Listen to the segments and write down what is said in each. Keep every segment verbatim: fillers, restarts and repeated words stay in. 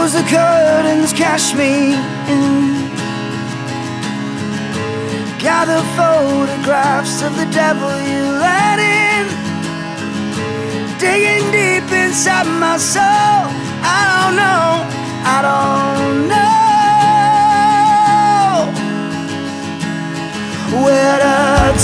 Close the curtains, cash me in. Gather photographs of the devil you let in. Digging deep inside my soul, I don't know, I don't know where to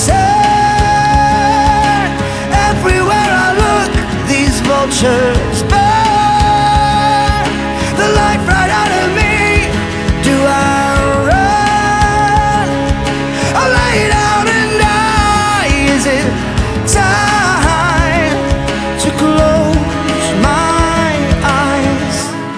turn. Everywhere I look, these vultures burn the life right out of me. Do I run or lay down and die? Is it time to close my eyes?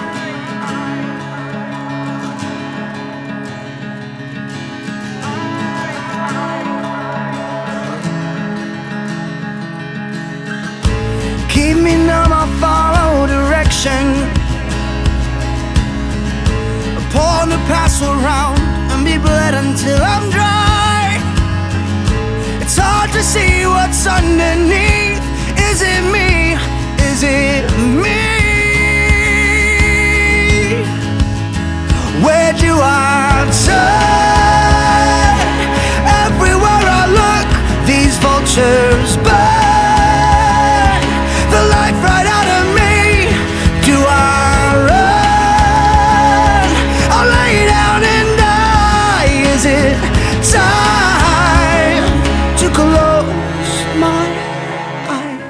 Keep me numb, I'll follow direction. Pour the past around and be bled until I'm dry. It's hard to see what's underneath. Is it me? Is it me? Where do I turn? Everywhere I look, these vultures burn the life right out of me. Do I run or lay down and die? Is it time to close my eyes?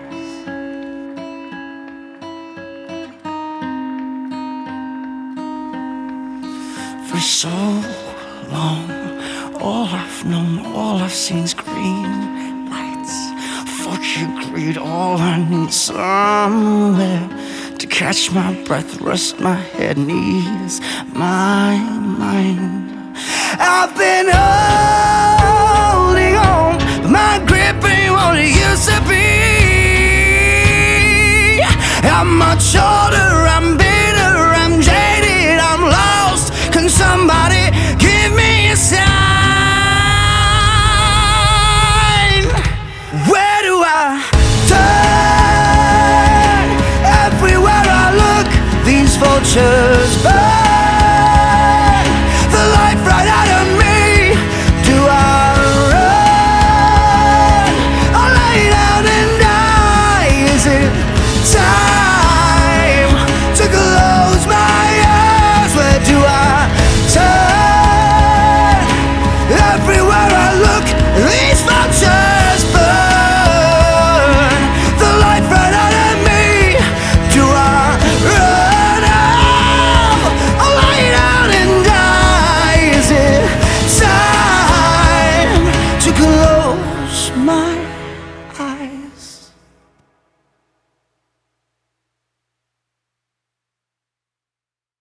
For so long, all I've known, all I've seen is green lights. Fuck you, greed, all I need somewhere to catch my breath, rest my head, and ease my mind. I've been holding on, but my grip ain't what it used to be. I'm much older.